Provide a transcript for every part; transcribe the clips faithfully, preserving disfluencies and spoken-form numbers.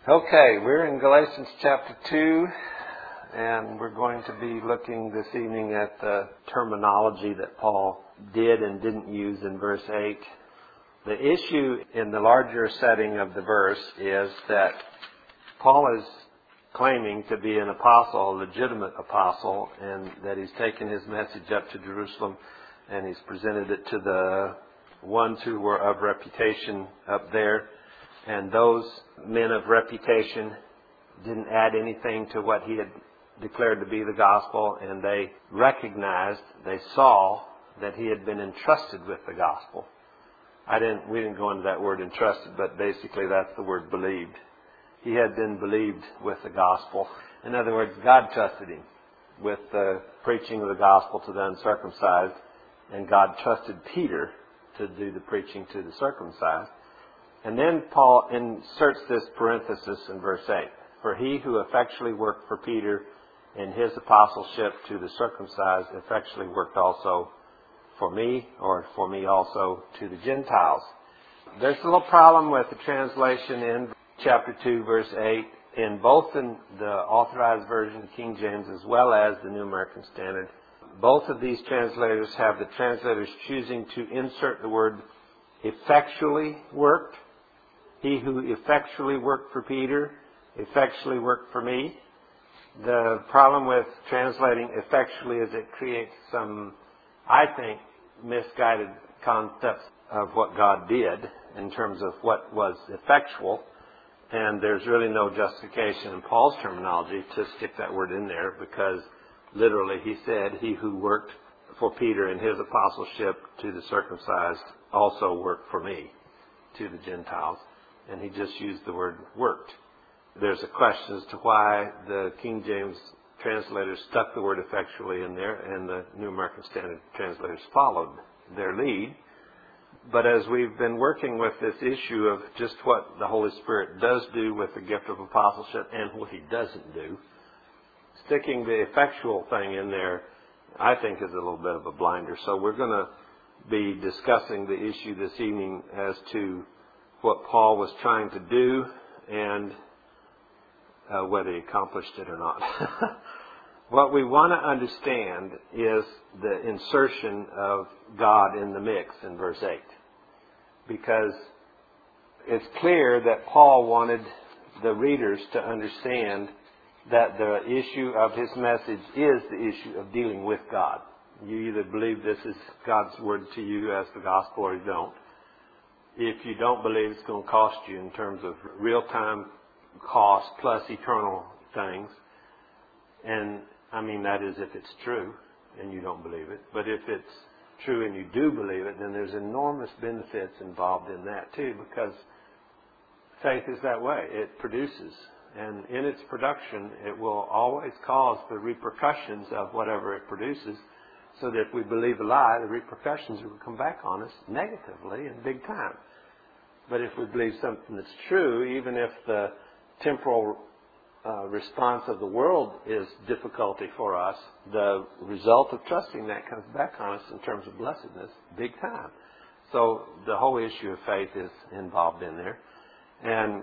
Okay, we're in Galatians chapter two, and we're going to be looking this evening at the terminology that Paul did and didn't use in verse eight. The issue in the larger setting of the verse is that Paul is claiming to be an apostle, a legitimate apostle, and that he's taken his message up to Jerusalem and he's presented it to the ones who were of reputation up there. And those men of reputation didn't add anything to what he had declared to be the gospel, and they recognized, they saw that he had been entrusted with the gospel. I didn't, we didn't go into that word entrusted, but basically that's the word believed. He had been believed with the gospel. In other words, God trusted him with the preaching of the gospel to the uncircumcised, and God trusted Peter to do the preaching to the circumcised. And then Paul inserts this parenthesis in verse eight. For he who effectually worked for Peter in his apostleship to the circumcised effectually worked also for me, or for me also to the Gentiles. There's a little problem with the translation in chapter two, verse eight, in both in the Authorized Version, King James, as well as the New American Standard. Both of these translators have the translators choosing to insert the word effectually worked. He who effectually worked for Peter, effectually worked for me. The problem with translating effectually is it creates some, I think, misguided concepts of what God did in terms of what was effectual. And there's really no justification in Paul's terminology to stick that word in there, because literally he said, he who worked for Peter in his apostleship to the circumcised also worked for me to the Gentiles. And he just used the word worked. There's a question as to why the King James translators stuck the word effectually in there and the New American Standard translators followed their lead. But as we've been working with this issue of just what the Holy Spirit does do with the gift of apostleship and what he doesn't do, sticking the effectual thing in there, I think, is a little bit of a blinder. So we're going to be discussing the issue this evening as to what Paul was trying to do and uh, whether he accomplished it or not. What we want to understand is the insertion of God in the mix in verse eight. Because it's clear that Paul wanted the readers to understand that the issue of his message is the issue of dealing with God. You either believe this is God's word to you as the gospel or you don't. If you don't believe, it's going to cost you in terms of real-time cost plus eternal things. And I mean, that is if it's true and you don't believe it. But if it's true and you do believe it, then there's enormous benefits involved in that too, because faith is that way. It produces. And in its production, it will always cause the repercussions of whatever it produces, so that if we believe a lie, the repercussions will come back on us negatively and big time. But if we believe something that's true, even if the temporal uh, response of the world is difficulty for us, the result of trusting that comes back on us in terms of blessedness big time. So the whole issue of faith is involved in there. And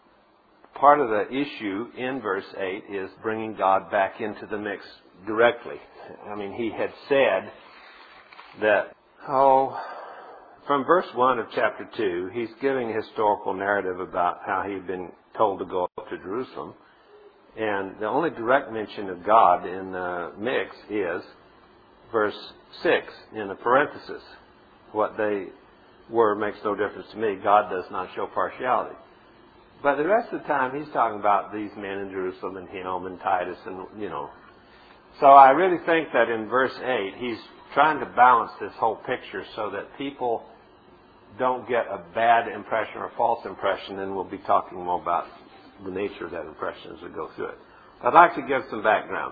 part of the issue in verse eight is bringing God back into the mix directly. I mean, he had said that, oh, from verse one of chapter two, he's giving a historical narrative about how he'd been told to go up to Jerusalem. And the only direct mention of God in the mix is verse six in the parenthesis. What they were makes no difference to me. God does not show partiality. But the rest of the time, he's talking about these men in Jerusalem and him and Titus and, you know. So I really think that in verse eight, he's trying to balance this whole picture so that people don't get a bad impression or a false impression, and we'll be talking more about the nature of that impression as we go through it. I'd like to give some background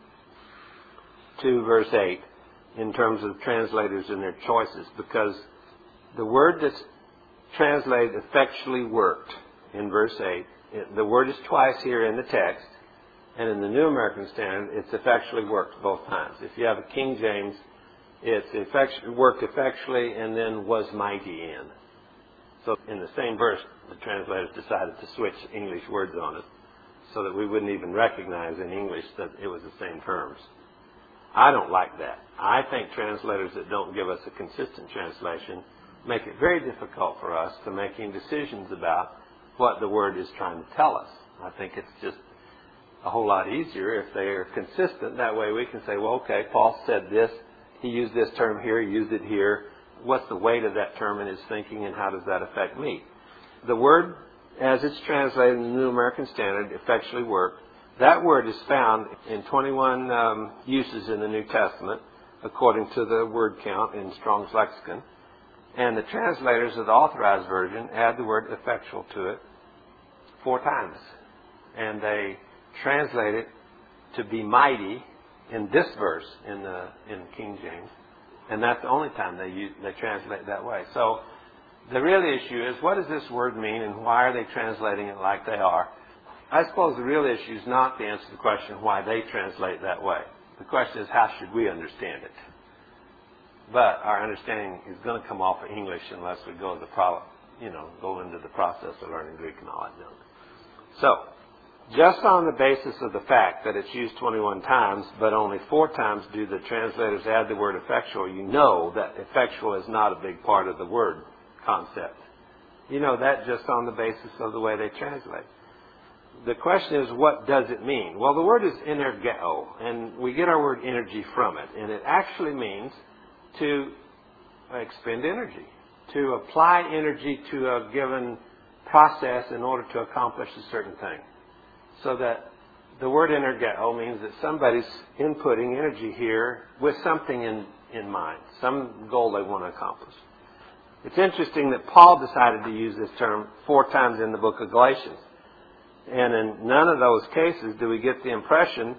to verse eight in terms of translators and their choices, because the word that's translated effectually worked in verse eight, the word is twice here in the text, and in the New American Standard, it's effectually worked both times. If you have a King James, it's effectu- worked effectually and then was mighty in. So in the same verse, the translators decided to switch English words on us so that we wouldn't even recognize in English that it was the same terms. I don't like that. I think translators that don't give us a consistent translation make it very difficult for us to making decisions about what the word is trying to tell us. I think it's just a whole lot easier if they are consistent. That way we can say, well, okay, Paul said this. He used this term here. He used it here. What's the weight of that term in his thinking, and how does that affect me? The word, as it's translated in the New American Standard, effectually work, that word is found in twenty-one um, uses in the New Testament, according to the word count in Strong's Lexicon. And the translators of the Authorized Version add the word effectual to it four times. And they translate it to be mighty in this verse in the in King James. And that's the only time they use, they translate that way. So the real issue is, what does this word mean, and why are they translating it like they are? I suppose the real issue is not to answer the question why they translate that way. The question is, how should we understand it? But our understanding is going to come off of English unless we go the pro, you know, go into the process of learning Greek and all that. So, just on the basis of the fact that it's used twenty-one times, but only four times do the translators add the word effectual, you know that effectual is not a big part of the word concept. You know that just on the basis of the way they translate. The question is, what does it mean? Well, the word is energeo, and we get our word energy from it. And it actually means to expend energy, to apply energy to a given process in order to accomplish a certain thing. So that the word energeo means that somebody's inputting energy here with something in, in mind, some goal they want to accomplish. It's interesting that Paul decided to use this term four times in the book of Galatians. And in none of those cases do we get the impression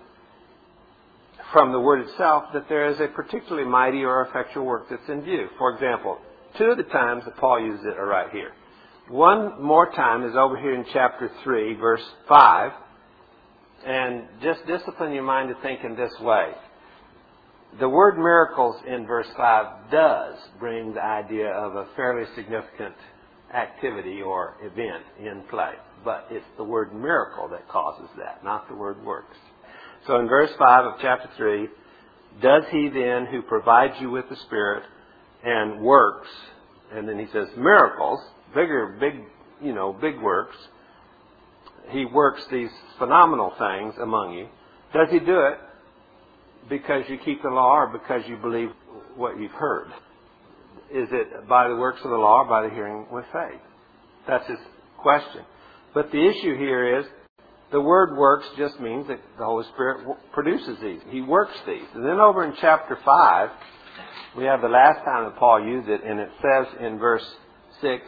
from the word itself that there is a particularly mighty or effectual work that's in view. For example, two of the times that Paul uses it are right here. One more time is over here in chapter three, verse five. And just discipline your mind to think in this way. The word miracles in verse five does bring the idea of a fairly significant activity or event in play. But it's the word miracle that causes that, not the word works. So in verse five of chapter three, does he then who provides you with the Spirit and works, and then he says miracles, bigger, big, you know, big works, he works these phenomenal things among you. Does he do it because you keep the law or because you believe what you've heard? Is it by the works of the law or by the hearing with faith? That's his question. But the issue here is the word works just means that the Holy Spirit produces these. He works these. And then over in chapter five, we have the last time that Paul used it, and it says in verse six,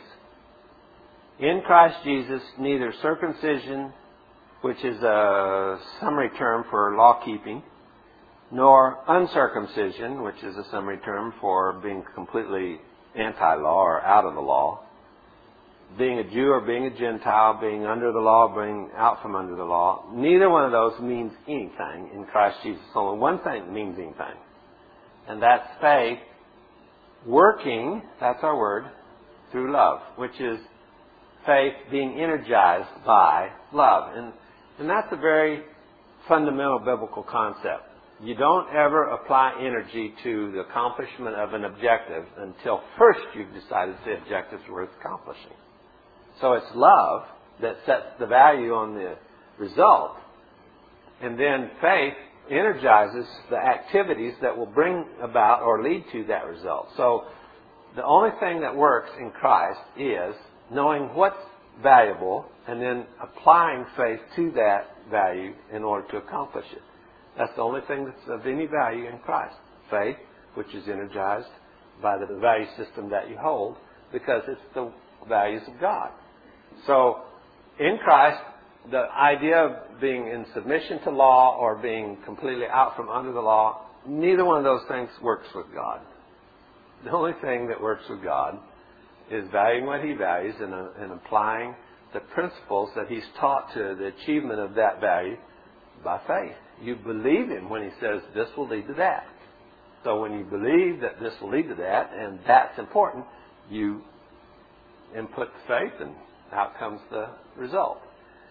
in Christ Jesus, neither circumcision, which is a summary term for law keeping, nor uncircumcision, which is a summary term for being completely anti-law or out of the law, being a Jew or being a Gentile, being under the law, being out from under the law, neither one of those means anything in Christ Jesus. Only one thing means anything, and that's faith working, that's our word, through love, which is faith being energized by love. And, and that's a very fundamental biblical concept. You don't ever apply energy to the accomplishment of an objective until first you've decided the objective is worth accomplishing. So it's love that sets the value on the result. And then faith energizes the activities that will bring about or lead to that result. So the only thing that works in Christ is knowing what's valuable and then applying faith to that value in order to accomplish it. That's the only thing that's of any value in Christ. Faith, which is energized by the value system that you hold, because it's the values of God. So, in Christ, the idea of being in submission to law or being completely out from under the law, neither one of those things works with God. The only thing that works with God is valuing what He values and, uh, and applying the principles that He's taught to the achievement of that value by faith. You believe Him when He says this will lead to that. So when you believe that this will lead to that, and that's important, you input the faith, and out comes the result.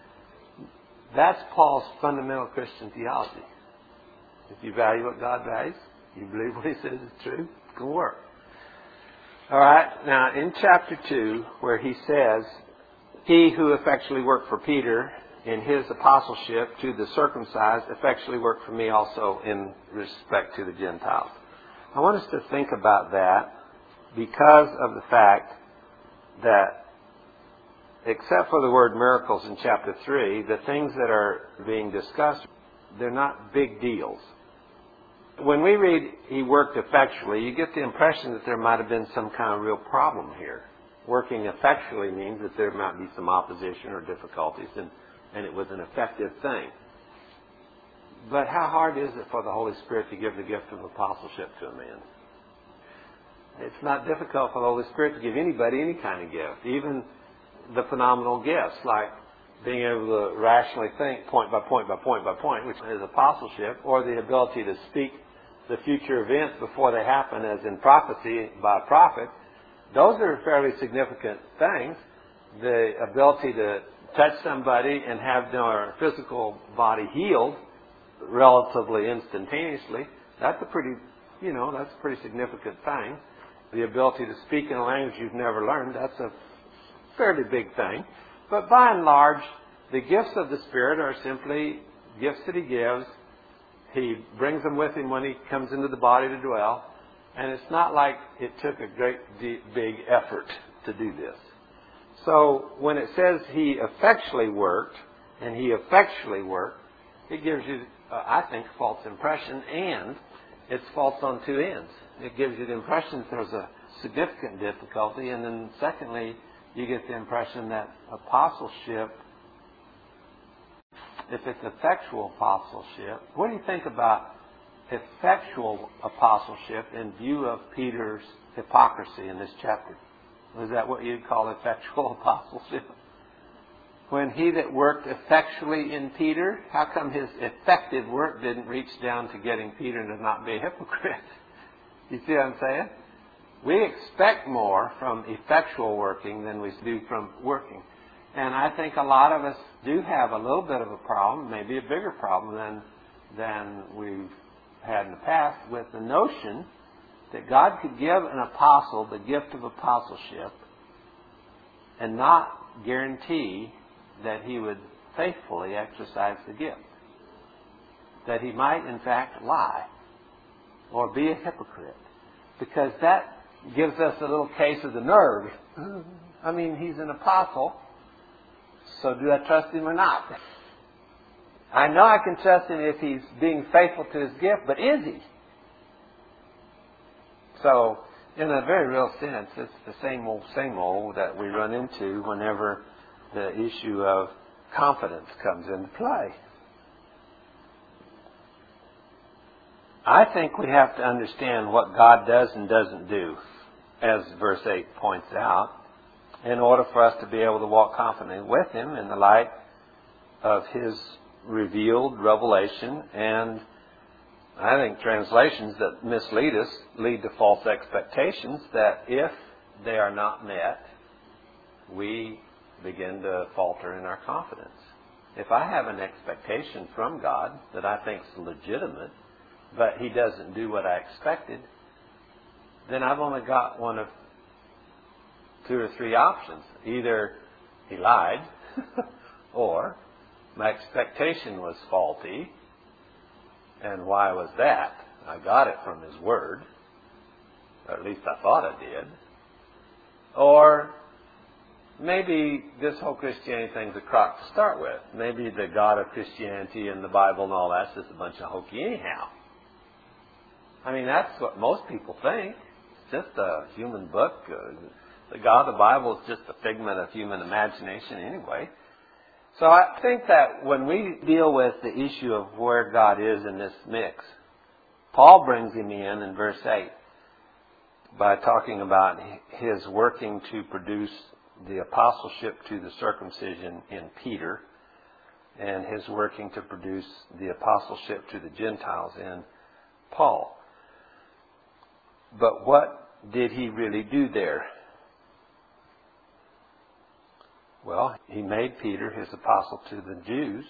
That's Paul's fundamental Christian theology. If you value what God values, you believe what he says is true, it's going to work. All right, now in chapter two, where he says, he who effectually worked for Peter in his apostleship to the circumcised effectually worked for me also in respect to the Gentiles. I want us to think about that because of the fact that except for the word miracles in chapter three, the things that are being discussed, they're not big deals. When we read he worked effectually, you get the impression that there might have been some kind of real problem here. Working effectually means that there might be some opposition or difficulties, and, and it was an effective thing. But how hard is it for the Holy Spirit to give the gift of apostleship to a man? It's not difficult for the Holy Spirit to give anybody any kind of gift, even the phenomenal gifts, like being able to rationally think point by point by point by point, which is apostleship, or the ability to speak the future events before they happen, as in prophecy by a prophet. Those are fairly significant things. The ability to touch somebody and have their physical body healed relatively instantaneously, that's a pretty, you know, that's a pretty significant thing. The ability to speak in a language you've never learned, that's a fairly big thing. But by and large, the gifts of the Spirit are simply gifts that he gives. He brings them with him when he comes into the body to dwell. And it's not like it took a great deep, big effort to do this. So when it says he effectually worked, and he effectually worked, it gives you, uh, I think, a false impression, and it's false on two ends. It gives you the impression that there's a significant difficulty, and then secondly, you get the impression that apostleship, if it's effectual apostleship, what do you think about effectual apostleship in view of Peter's hypocrisy in this chapter? Is that what you'd call effectual apostleship? When he that worked effectually in Peter, how come his effective work didn't reach down to getting Peter to not be a hypocrite? You see what I'm saying? We expect more from effectual working than we do from working. And I think a lot of us do have a little bit of a problem, maybe a bigger problem than, than we've had in the past, with the notion that God could give an apostle the gift of apostleship and not guarantee that he would faithfully exercise the gift. That he might, in fact, lie or be a hypocrite. Because that gives us a little case of the nerve. I mean, he's an apostle, so do I trust him or not? I know I can trust him if he's being faithful to his gift, but is he? So, in a very real sense, it's the same old, same old that we run into whenever the issue of confidence comes into play. I think we have to understand what God does and doesn't do, as verse eight points out, in order for us to be able to walk confidently with him in the light of his revealed revelation. And I think translations that mislead us lead to false expectations that if they are not met, we begin to falter in our confidence. If I have an expectation from God that I think is legitimate, but he doesn't do what I expected, then I've only got one of two or three options. Either he lied, or my expectation was faulty. And why was that? I got it from his word. Or at least I thought I did. Or maybe this whole Christianity thing's a crock to start with. Maybe the God of Christianity and the Bible and all that's just a bunch of hokey anyhow. I mean, that's what most people think. It's just a human book. The God of the Bible is just a figment of human imagination anyway. So I think that when we deal with the issue of where God is in this mix, Paul brings him in in verse eight by talking about his working to produce the apostleship to the circumcision in Peter, and his working to produce the apostleship to the Gentiles in Paul. But what did he really do there? Well, he made Peter his apostle to the Jews,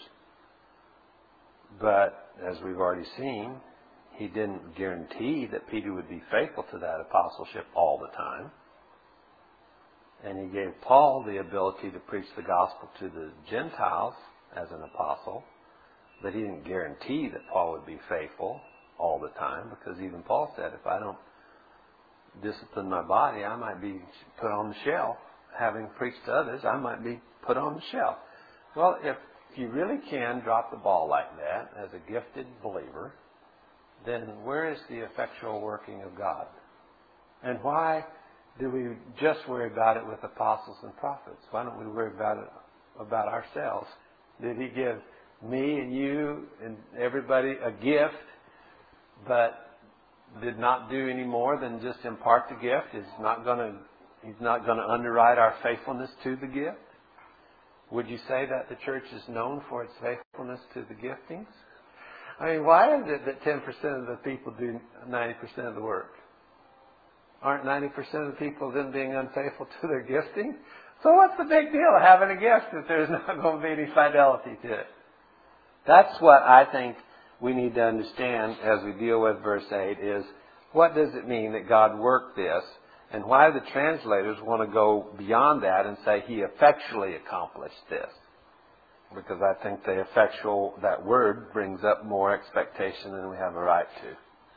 but as we've already seen, he didn't guarantee that Peter would be faithful to that apostleship all the time. And he gave Paul the ability to preach the gospel to the Gentiles as an apostle, but he didn't guarantee that Paul would be faithful all the time, because even Paul said, if I don't discipline my body, I might be put on the shelf. Having preached to others, I might be put on the shelf. Well, if you really can drop the ball like that as a gifted believer, then where is the effectual working of God? And why do we just worry about it with apostles and prophets? Why don't we worry about it about ourselves? Did he give me and you and everybody a gift, but did not do any more than just impart the gift? Is not going to He's not going to underwrite our faithfulness to the gift? Would you say that the church is known for its faithfulness to the giftings? I mean, why is it that ten percent of the people do ninety percent of the work? Aren't ninety percent of the people then being unfaithful to their gifting? So what's the big deal of having a gift if there's not going to be any fidelity to it? That's what I think we need to understand as we deal with verse eight is, what does it mean that God worked this? And why the translators want to go beyond that and say he effectually accomplished this? Because I think the effectual, that word, brings up more expectation than we have a right to.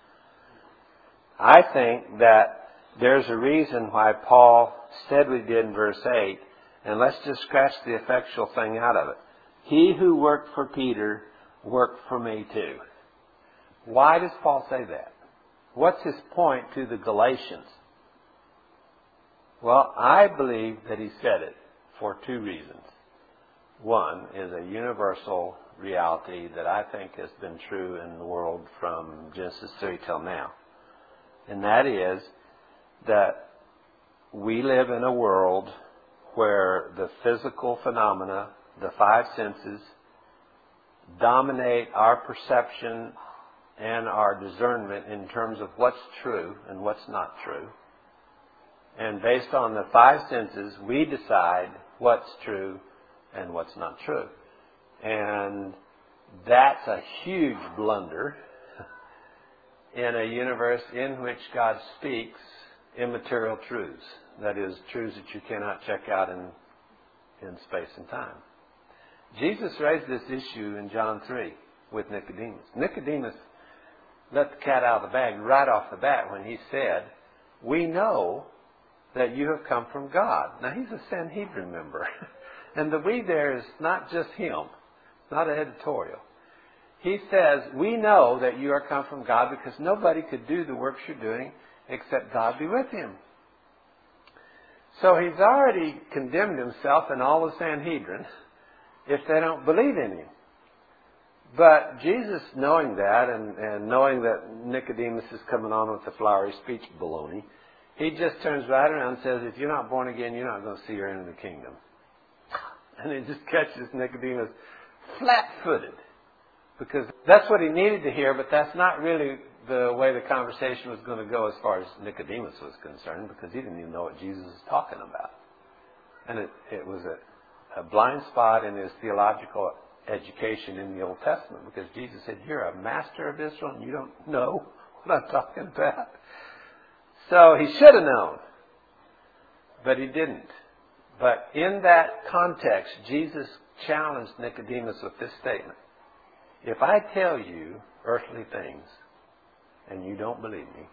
I think that there's a reason why Paul said we did in verse eight, and let's just scratch the effectual thing out of it. He who worked for Peter worked for me too. Why does Paul say that? What's his point to the Galatians? Well, I believe that he said it for two reasons. One is a universal reality that I think has been true in the world from Genesis three till now. And that is that we live in a world where the physical phenomena, the five senses, dominate our perception and our discernment in terms of what's true and what's not true. And based on the five senses, we decide what's true and what's not true. And that's a huge blunder in a universe in which God speaks immaterial truths. That is, truths that you cannot check out in, in space and time. Jesus raised this issue in John three with Nicodemus. Nicodemus let the cat out of the bag right off the bat when he said, we know that you have come from God. Now, he's a Sanhedrin member. And the we there is not just him. It's not an editorial. He says, we know that you are come from God because nobody could do the works you're doing except God be with him. So he's already condemned himself and all the Sanhedrin if they don't believe in him. But Jesus, knowing that and, and knowing that Nicodemus is coming on with the flowery speech baloney, he just turns right around and says, if you're not born again, you're not going to see her into the kingdom. And he just catches Nicodemus flat-footed. Because that's what he needed to hear, but that's not really the way the conversation was going to go as far as Nicodemus was concerned, because he didn't even know what Jesus was talking about. And it, it was a, a blind spot in his theological education in the Old Testament, because Jesus said, you're a master of Israel and you don't know what I'm talking about. So he should have known, but he didn't. But in that context, Jesus challenged Nicodemus with this statement. If I tell you earthly things and you don't believe me,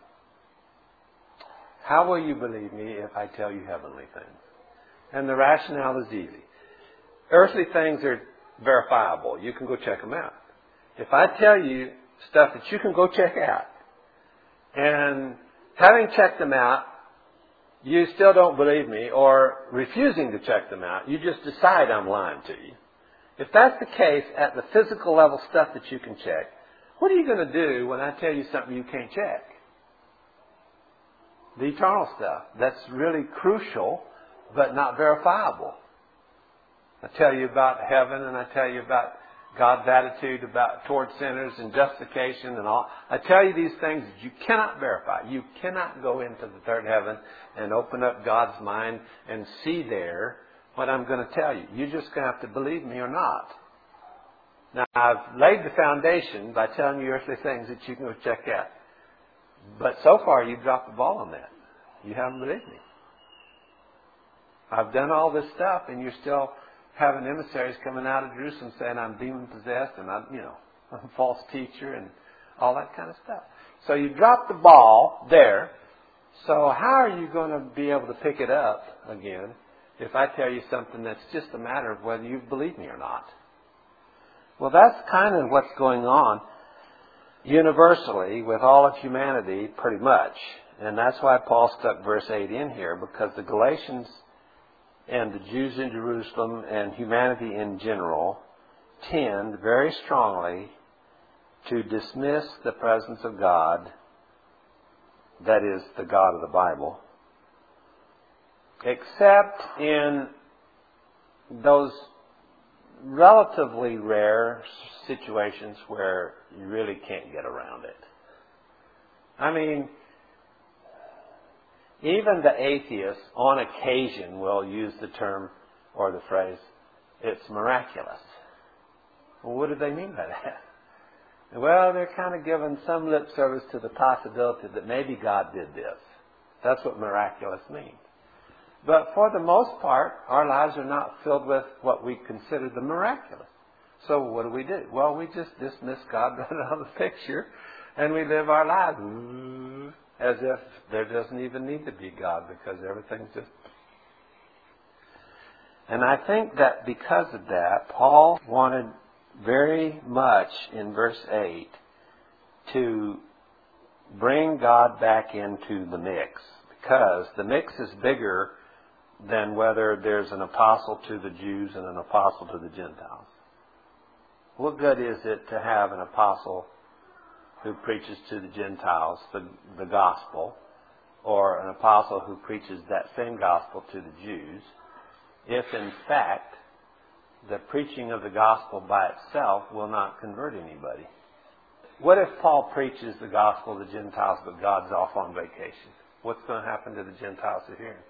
how will you believe me if I tell you heavenly things? And the rationale is easy. Earthly things are verifiable. You can go check them out. If I tell you stuff that you can go check out, and having checked them out, you still don't believe me, or refusing to check them out, you just decide I'm lying to you. If that's the case at the physical level stuff that you can check, what are you going to do when I tell you something you can't check? The eternal stuff. That's really crucial, but not verifiable. I tell you about heaven, and I tell you about God's attitude about towards sinners and justification and all. I tell you these things that you cannot verify. You cannot go into the third heaven and open up God's mind and see there what I'm going to tell you. You're just going to have to believe me or not. Now, I've laid the foundation by telling you earthly things that you can go check out. But so far, you've dropped the ball on that. You haven't believed me. I've done all this stuff, and you're still having emissaries coming out of Jerusalem saying I'm demon-possessed and I'm, you know, I'm a false teacher and all that kind of stuff. So you dropped the ball there. So how are you going to be able to pick it up again if I tell you something that's just a matter of whether you believe me or not? Well, that's kind of what's going on universally with all of humanity pretty much. And that's why Paul stuck verse eight in here, because the Galatians and the Jews in Jerusalem and humanity in general tend very strongly to dismiss the presence of God, that is, the God of the Bible, except in those relatively rare situations where you really can't get around it. I mean, even the atheists on occasion will use the term or the phrase, it's miraculous. Well, what do they mean by that? Well, they're kind of giving some lip service to the possibility that maybe God did this. That's what miraculous means. But for the most part, our lives are not filled with what we consider the miraculous. So what do we do? Well, we just dismiss God right out of the picture, and we live our lives as if there doesn't even need to be God, because everything's just... And I think that because of that, Paul wanted very much in verse eight to bring God back into the mix, because the mix is bigger than whether there's an apostle to the Jews and an apostle to the Gentiles. What good is it to have an apostle who preaches to the Gentiles the, the gospel, or an apostle who preaches that same gospel to the Jews, if in fact the preaching of the gospel by itself will not convert anybody? What if Paul preaches the gospel to the Gentiles but God's off on vacation? What's going to happen to the Gentiles who hear him?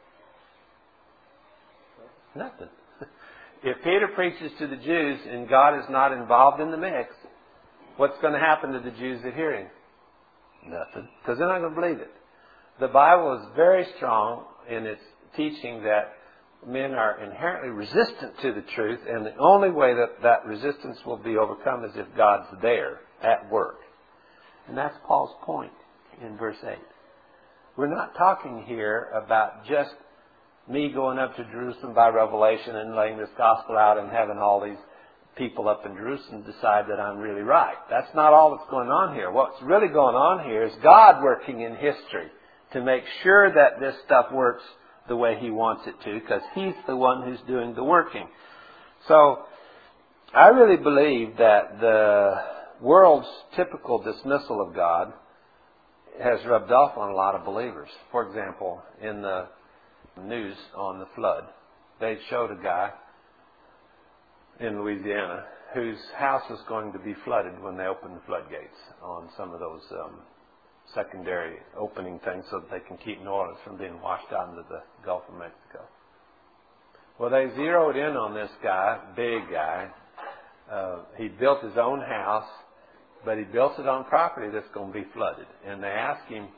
Nothing. If Peter preaches to the Jews and God is not involved in the mix, what's going to happen to the Jews that hear him? Nothing. Because they're not going to believe it. The Bible is very strong in its teaching that men are inherently resistant to the truth, and the only way that that resistance will be overcome is if God's there at work. And that's Paul's point in verse eight. We're not talking here about just me going up to Jerusalem by revelation and laying this gospel out and having all these people up in Jerusalem decide that I'm really right. That's not all that's going on here. What's really going on here is God working in history to make sure that this stuff works the way He wants it to, because He's the one who's doing the working. So I really believe that the world's typical dismissal of God has rubbed off on a lot of believers. For example, in the news on the flood, they showed a guy in Louisiana whose house was going to be flooded when they opened the floodgates on some of those um, secondary opening things so that they can keep New Orleans from being washed out into the Gulf of Mexico. Well, they zeroed in on this guy, big guy. Uh, he built his own house, but he built it on property that's going to be flooded. And they asked him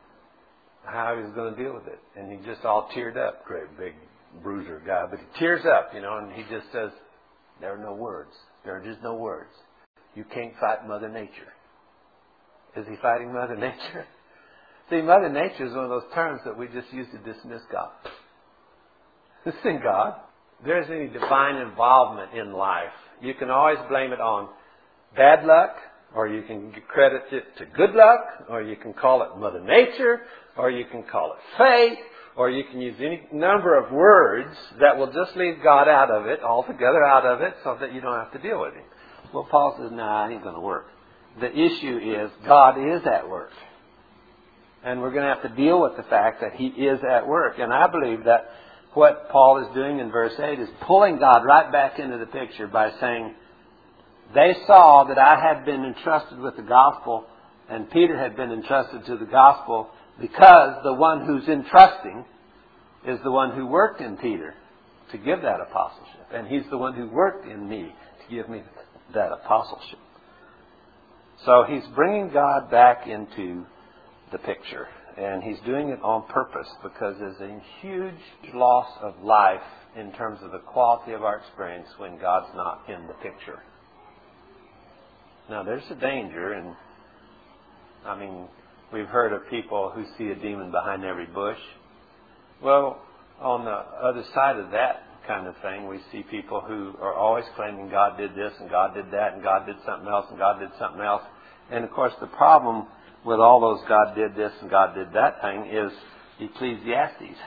how he was going to deal with it. And he just all teared up, great big bruiser guy. But he tears up, you know, and he just says, there are no words. There are just no words. You can't fight Mother Nature. Is he fighting Mother Nature? See, Mother Nature is one of those terms that we just use to dismiss God. This isn't God. There isn't any divine involvement in life. You can always blame it on bad luck, or you can credit it to good luck, or you can call it Mother Nature, or you can call it fate, or you can use any number of words that will just leave God out of it, altogether out of it, so that you don't have to deal with Him. Well, Paul says, nah, it ain't going to work. The issue is God is at work. And we're going to have to deal with the fact that He is at work. And I believe that what Paul is doing in verse eight is pulling God right back into the picture by saying, they saw that I had been entrusted with the gospel and Peter had been entrusted to the gospel because the one who's entrusting is the one who worked in Peter. to give that apostleship. And He's the one who worked in me to give me that apostleship. So He's bringing God back into the picture. And He's doing it on purpose because there's a huge loss of life in terms of the quality of our experience when God's not in the picture. Now, there's a danger, and I mean, we've heard of people who see a demon behind every bush. Well, on the other side of that kind of thing, we see people who are always claiming God did this and God did that and God did something else and God did something else. And of course, the problem with all those God did this and God did that thing is Ecclesiastes.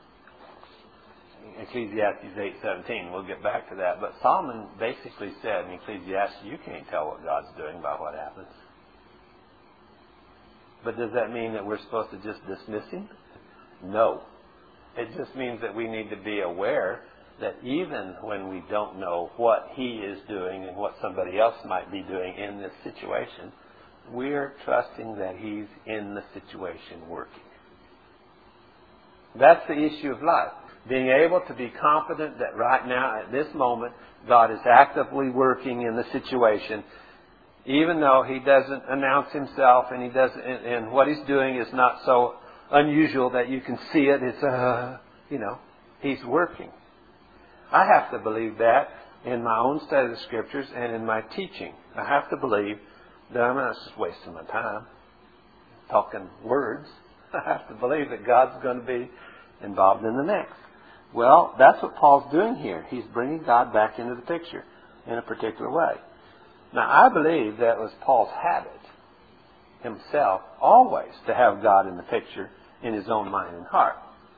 Ecclesiastes eight seventeen. We'll get back to that. But Solomon basically said in Ecclesiastes, you can't tell what God's doing by what happens. But does that mean that we're supposed to just dismiss Him? No. It just means that we need to be aware that even when we don't know what He is doing and what somebody else might be doing in this situation, we're trusting that He's in the situation working. That's the issue of life. Being able to be confident that right now, at this moment, God is actively working in the situation, even though He doesn't announce Himself and He doesn't, and, and what He's doing is not so unusual that you can see it. It's, uh, you know, He's working. I have to believe that in my own study of the Scriptures and in my teaching. I have to believe that I'm not just wasting my time talking words. I have to believe that God's going to be involved in the next. Well, that's what Paul's doing here. He's bringing God back into the picture in a particular way. Now, I believe that was Paul's habit himself always to have God in the picture in his own mind and heart.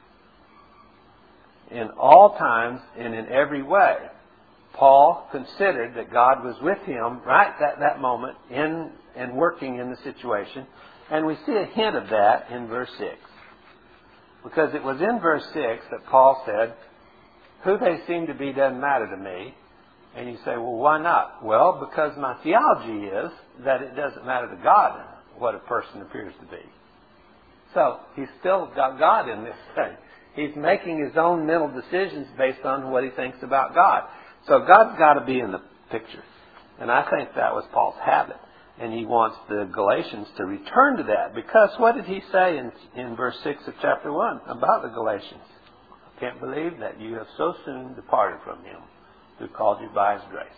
In all times and in every way, Paul considered that God was with him right at that moment in and working in the situation. And we see a hint of that in verse six. Because it was in verse six that Paul said, who they seem to be doesn't matter to me. And you say, well, why not? Well, because my theology is that it doesn't matter to God what a person appears to be. So he's still got God in this thing. He's making his own mental decisions based on what he thinks about God. So God's got to be in the picture. And I think that was Paul's habit. And he wants the Galatians to return to that. Because what did he say in, in verse six of chapter one about the Galatians? I can't believe that you have so soon departed from Him who called you by His grace.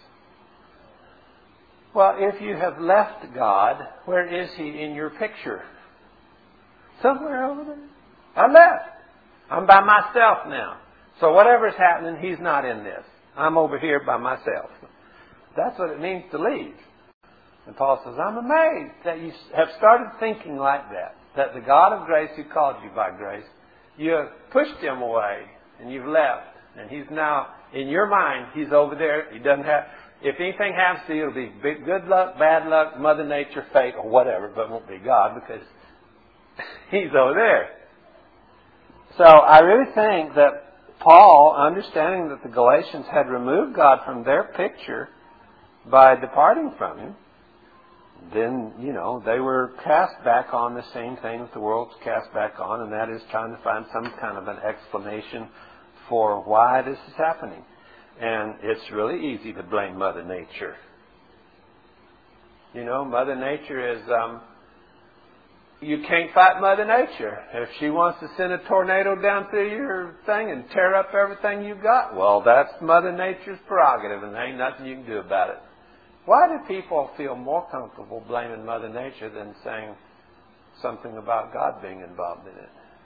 Well, if you have left God, where is He in your picture? Somewhere over there. I left. I'm by myself now. So whatever's happening, He's not in this. I'm over here by myself. That's what it means to leave. And Paul says, I'm amazed that you have started thinking like that. That the God of grace who called you by grace, you have pushed Him away and you've left. And He's now, in your mind, He's over there. He doesn't have, if anything happens to you, it'll be big, good luck, bad luck, Mother Nature, fate, or whatever, but it won't be God because He's over there. So I really think that Paul, understanding that the Galatians had removed God from their picture by departing from Him, then, you know, they were cast back on the same thing that the world's cast back on, and that is trying to find some kind of an explanation for why this is happening. And it's really easy to blame Mother Nature. You know, Mother Nature is, um, you can't fight Mother Nature. If she wants to send a tornado down through your thing and tear up everything you've got, well, that's Mother Nature's prerogative, and there ain't nothing you can do about it. Why do people feel more comfortable blaming Mother Nature than saying something about God being involved in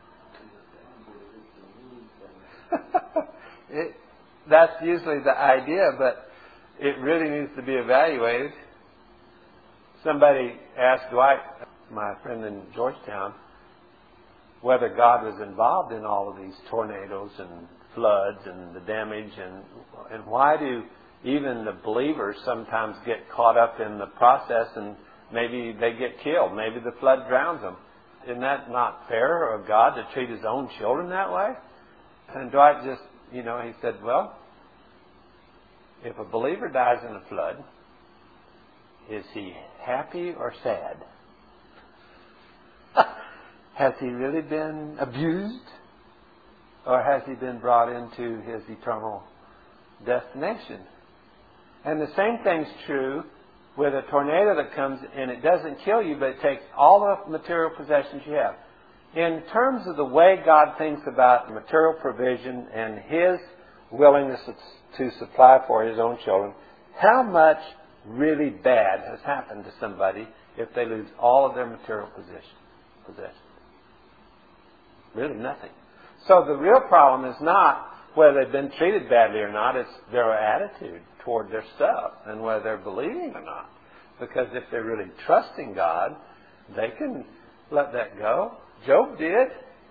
it? it that's usually the idea, but it really needs to be evaluated. Somebody asked Dwight, my friend in Georgetown, whether God was involved in all of these tornadoes and floods and the damage, and and why do even the believers sometimes get caught up in the process and maybe they get killed. Maybe the flood drowns them. Isn't that not fair of God to treat His own children that way? And Dwight just, you know, he said, well, if a believer dies in a flood, is he happy or sad? Has he really been abused? or has he been brought into his eternal destination? And the same thing's true with a tornado that comes and it doesn't kill you, but it takes all the material possessions you have. In terms of the way God thinks about material provision and His willingness to supply for His own children, how much really bad has happened to somebody if they lose all of their material possessions? Really nothing. So the real problem is not whether they've been treated badly or not, it's their attitude toward their stuff and whether they're believing or not. Because if they're really trusting God, they can let that go. Job did.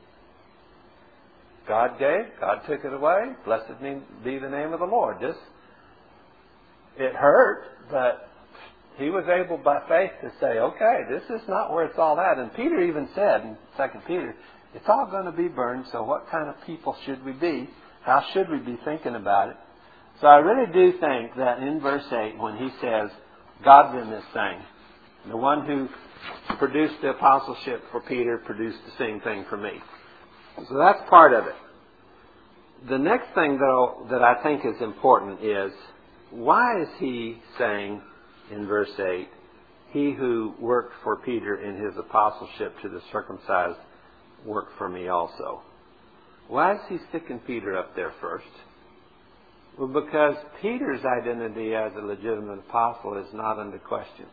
God gave, God took it away. Blessed be the name of the Lord. Just, it hurt, but he was able by faith to say, okay, this is not where it's all at. And Peter even said in Second Peter, it's all going to be burned, so what kind of people should we be? How should we be thinking about it? So I really do think that in verse eight, when he says, God's in this thing, the one who produced the apostleship for Peter produced the same thing for me. So that's part of it. The next thing, though, that I think is important is, why is he saying in verse eight, he who worked for Peter in his apostleship to the circumcised worked for me also? Why is he sticking Peter up there first? Well, because Peter's identity as a legitimate apostle is not under question.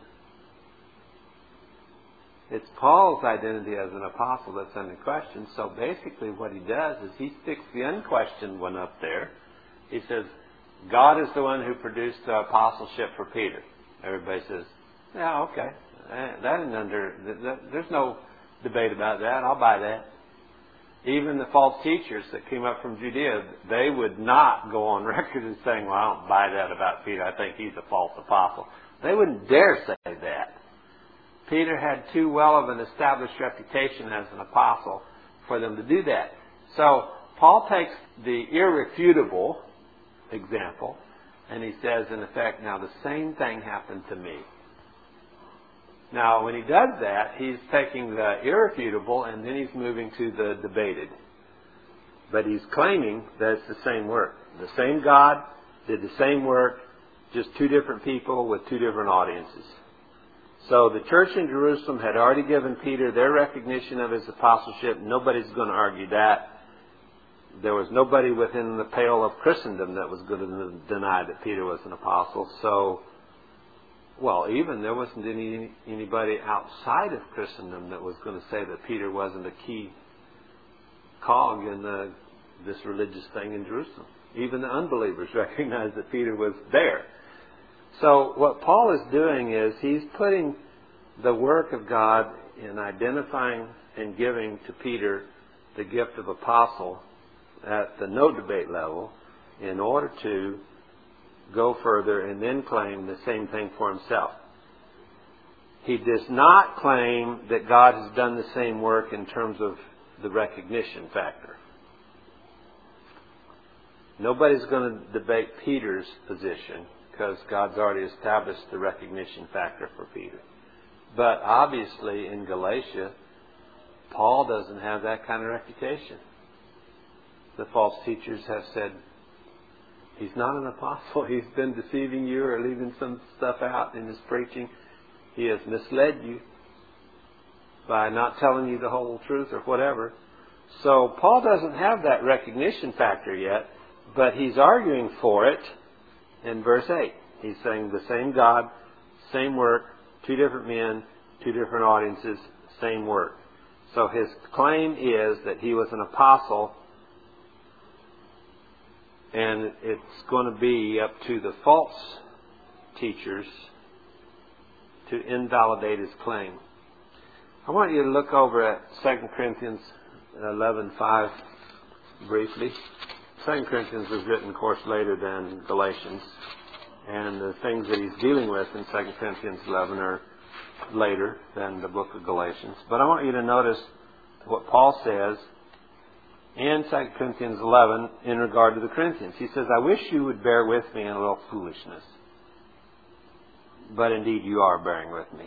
It's Paul's identity as an apostle that's under question. So basically what he does is he sticks the unquestioned one up there. He says, God is the one who produced the apostleship for Peter. Everybody says, yeah, okay. That isn't under, there's no debate about that. I'll buy that. Even the false teachers that came up from Judea, they would not go on record as saying, well, I don't buy that about Peter. I think he's a false apostle. They wouldn't dare say that. Peter had too well of an established reputation as an apostle for them to do that. So Paul takes the irrefutable example and he says, in effect, now the same thing happened to me. Now, when he does that, he's taking the irrefutable and then he's moving to the debated. But he's claiming that it's the same work. The same God did the same work, just two different people with two different audiences. So the church in Jerusalem had already given Peter their recognition of his apostleship. Nobody's going to argue that. There was nobody within the pale of Christendom that was going to deny that Peter was an apostle. So, well, even there wasn't any anybody outside of Christendom that was going to say that Peter wasn't a key cog in the, this religious thing in Jerusalem. Even the unbelievers recognized that Peter was there. So what Paul is doing is he's putting the work of God in identifying and giving to Peter the gift of apostle at the no debate level in order to go further and then claim the same thing for himself. He does not claim that God has done the same work in terms of the recognition factor. Nobody's going to debate Peter's position because God's already established the recognition factor for Peter. But obviously in Galatia, Paul doesn't have that kind of reputation. The false teachers have said, he's not an apostle. He's been deceiving you or leaving some stuff out in his preaching. He has misled you by not telling you the whole truth or whatever. So Paul doesn't have that recognition factor yet, but he's arguing for it in verse eight. He's saying the same God, same work, two different men, two different audiences, same work. So his claim is that he was an apostle, and it's going to be up to the false teachers to invalidate his claim. I want you to look over at Second Corinthians eleven five briefly. Second Corinthians was written, of course, later than Galatians. And the things that he's dealing with in Second Corinthians eleven are later than the book of Galatians. But I want you to notice what Paul says in Second Corinthians eleven in regard to the Corinthians. He says, I wish you would bear with me in a little foolishness. But indeed you are bearing with me.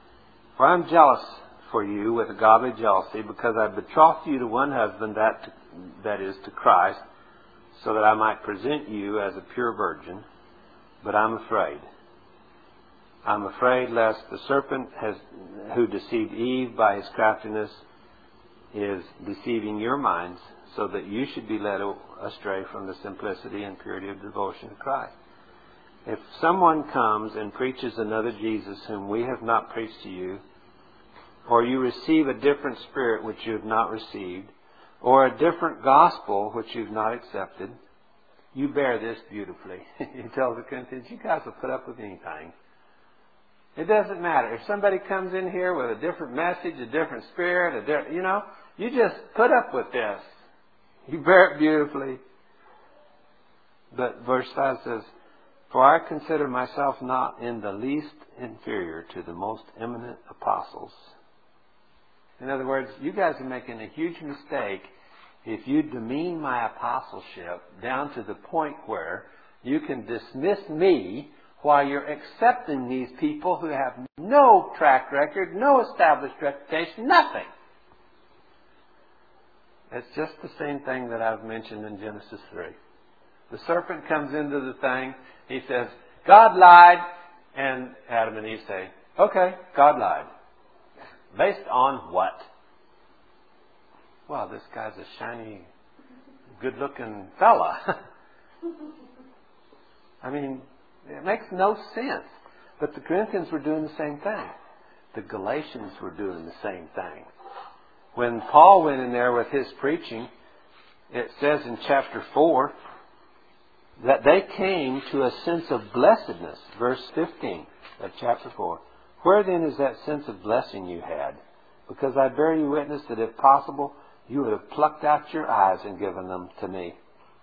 For I am jealous for you with a godly jealousy, because I betrothed you to one husband, that that is to Christ, so that I might present you as a pure virgin. But I'm afraid. I'm afraid lest the serpent has, who deceived Eve by his craftiness, is deceiving your minds, so that you should be led astray from the simplicity and purity of devotion to Christ. If someone comes and preaches another Jesus whom we have not preached to you, or you receive a different spirit which you have not received, or a different gospel which you have not accepted, you bear this beautifully. He tells the Corinthians, you guys will put up with anything. It doesn't matter. If somebody comes in here with a different message, a different spirit, a different, you know, you just put up with this. You bear it beautifully. But verse five says, for I consider myself not in the least inferior to the most eminent apostles. In other words, you guys are making a huge mistake if you demean my apostleship down to the point where you can dismiss me while you're accepting these people who have no track record, no established reputation, nothing. It's just the same thing that I've mentioned in Genesis three. The serpent comes into the thing. He says, God lied. And Adam and Eve say, okay, God lied. Based on what? Well, this guy's a shiny, good-looking fella. I mean, it makes no sense. But the Corinthians were doing the same thing. The Galatians were doing the same thing. When Paul went in there with his preaching, it says in chapter four that they came to a sense of blessedness. Verse fifteen of chapter four. Where then is that sense of blessing you had? Because I bear you witness that if possible, you would have plucked out your eyes and given them to me.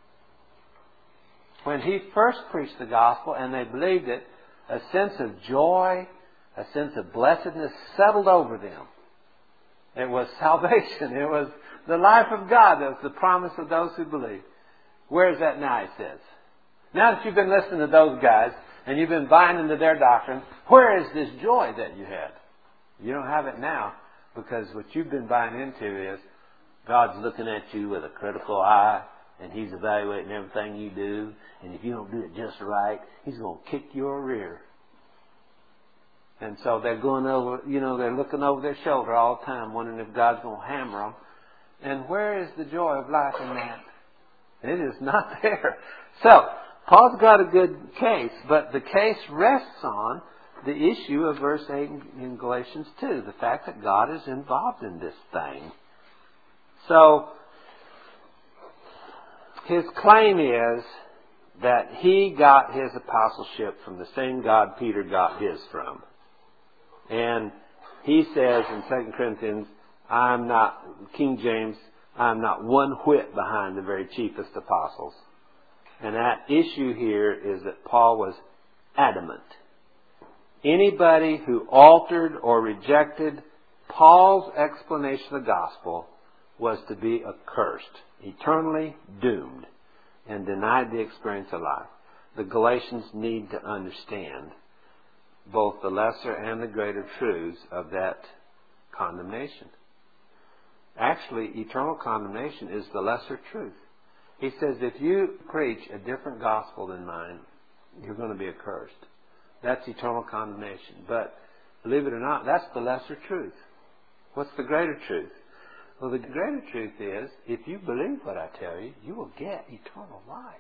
When he first preached the gospel and they believed it, a sense of joy, a sense of blessedness settled over them. It was salvation. It was the life of God. That was the promise of those who believe. Where is that now, he says? Now that you've been listening to those guys and you've been buying into their doctrine, where is this joy that you had? You don't have it now because what you've been buying into is God's looking at you with a critical eye and He's evaluating everything you do. And if you don't do it just right, He's going to kick your rear. And so they're going over, you know, they're looking over their shoulder all the time, wondering if God's going to hammer them. And where is the joy of life in that? It is not there. So, Paul's got a good case, but the case rests on the issue of verse eight in Galatians two, the fact that God is involved in this thing. So, his claim is that he got his apostleship from the same God Peter got his from. And he says in Second Corinthians, I'm not, King James, I'm not one whit behind the very chiefest apostles. And that issue here is that Paul was adamant. Anybody who altered or rejected Paul's explanation of the gospel was to be accursed, eternally doomed, and denied the experience of life. The Galatians need to understand both the lesser and the greater truths of that condemnation. Actually, eternal condemnation is the lesser truth. He says, if you preach a different gospel than mine, you're going to be accursed. That's eternal condemnation. But, believe it or not, that's the lesser truth. What's the greater truth? Well, the greater truth is, if you believe what I tell you, you will get eternal life.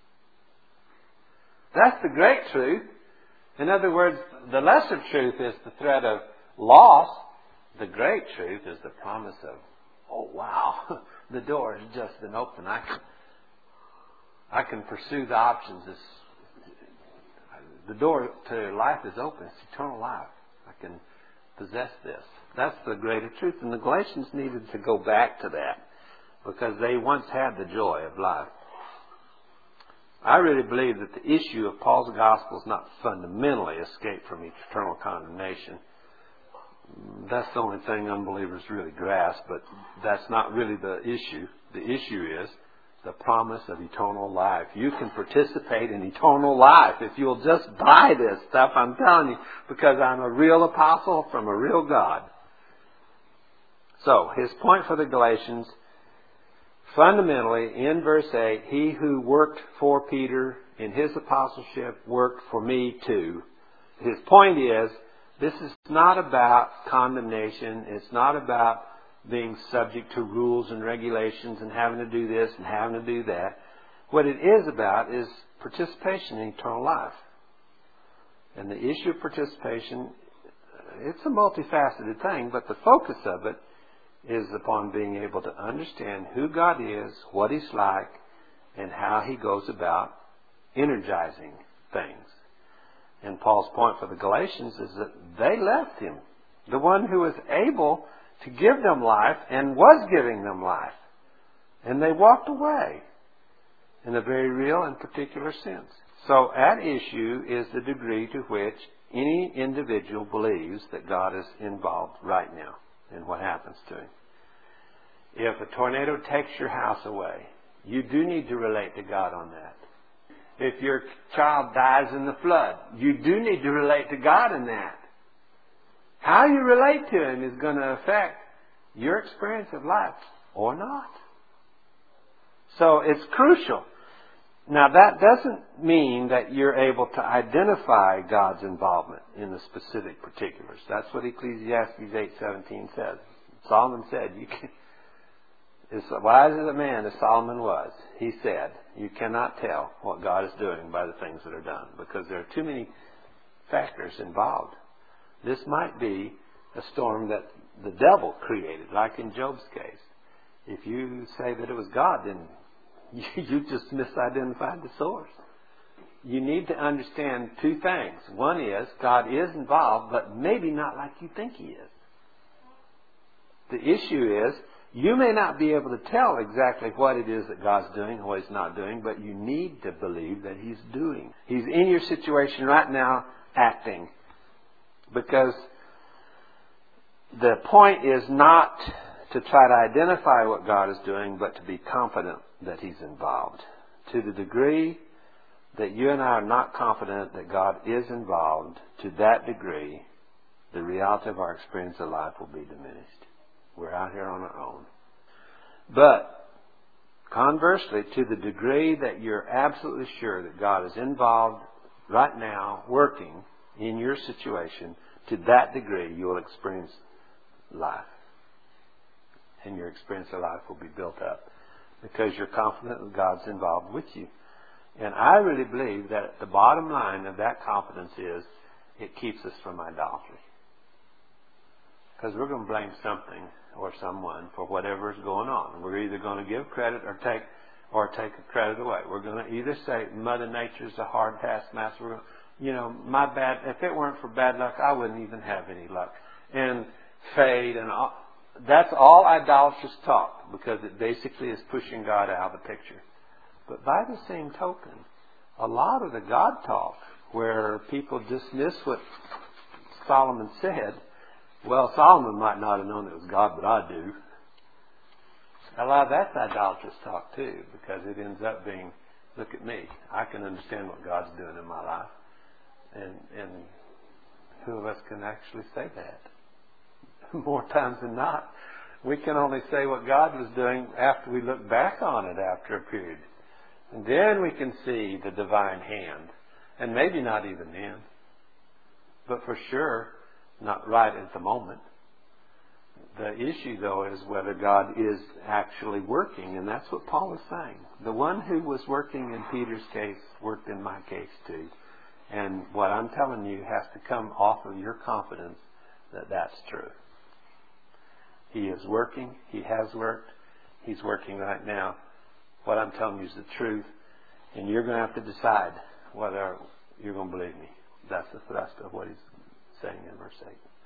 That's the great truth. In other words, the lesser truth is the threat of loss. The great truth is the promise of, oh wow, the door has just been opened. I can, I can pursue the options. It's, the door to life is open. It's eternal life. I can possess this. That's the greater truth. And the Galatians needed to go back to that because they once had the joy of life. I really believe that the issue of Paul's gospel is not fundamentally escape from eternal condemnation. That's the only thing unbelievers really grasp, but that's not really the issue. The issue is the promise of eternal life. You can participate in eternal life if you'll just buy this stuff, I'm telling you, because I'm a real apostle from a real God. So, his point for the Galatians, fundamentally, in verse eight, he who worked for Peter in his apostleship worked for me too. His point is, this is not about condemnation. It's not about being subject to rules and regulations and having to do this and having to do that. What it is about is participation in eternal life. And the issue of participation, it's a multifaceted thing, but the focus of it is upon being able to understand who God is, what He's like, and how He goes about energizing things. And Paul's point for the Galatians is that they left Him, the one who was able to give them life and was giving them life. And they walked away in a very real and particular sense. So at issue is the degree to which any individual believes that God is involved right now in what happens to him. If a tornado takes your house away, you do need to relate to God on that. If your child dies in the flood, you do need to relate to God in that. How you relate to Him is going to affect your experience of life or not. So it's crucial. Now that doesn't mean that you're able to identify God's involvement in the specific particulars. That's what Ecclesiastes eight seventeen says. Solomon said, "You can, as wise as a man as Solomon was, he said, you cannot tell what God is doing by the things that are done, because there are too many factors involved. This might be a storm that the devil created, like in Job's case. If you say that it was God, then you just misidentified the source. You need to understand two things. One is, God is involved, but maybe not like you think He is. The issue is, you may not be able to tell exactly what it is that God's doing or what He's not doing, but you need to believe that He's doing. He's in your situation right now, acting. Because the point is not to try to identify what God is doing, but to be confident that He's involved. To the degree that you and I are not confident that God is involved, to that degree, the reality of our experience of life will be diminished. We're out here on our own. But, conversely, to the degree that you're absolutely sure that God is involved right now, working in your situation, to that degree you will experience life. And your experience of life will be built up, because you're confident that God's involved with you. And I really believe that the bottom line of that confidence is it keeps us from idolatry. Because we're going to blame something or someone for whatever is going on. We're either going to give credit or take or take credit away. We're going to either say Mother Nature's a hard taskmaster. We're going to, you know, my bad. If it weren't for bad luck, I wouldn't even have any luck. And fade and all. That's all idolatrous talk, because it basically is pushing God out of the picture. But by the same token, a lot of the God talk, where people dismiss what Solomon said, well, Solomon might not have known it was God, but I do. A lot of that's idolatrous talk too, because it ends up being, look at me, I can understand what God's doing in my life. And, and who of us can actually say that? More times than not, we can only say what God was doing after we look back on it after a period. And then we can see the divine hand. And maybe not even then. But for sure, not right at the moment. The issue, though, is whether God is actually working. And that's what Paul is saying. The one who was working in Peter's case worked in my case too. And what I'm telling you has to come off of your confidence that that's true. He is working. He has worked. He's working right now. What I'm telling you is the truth. And you're going to have to decide whether you're going to believe me. That's the thrust of what he's saying in verse eight.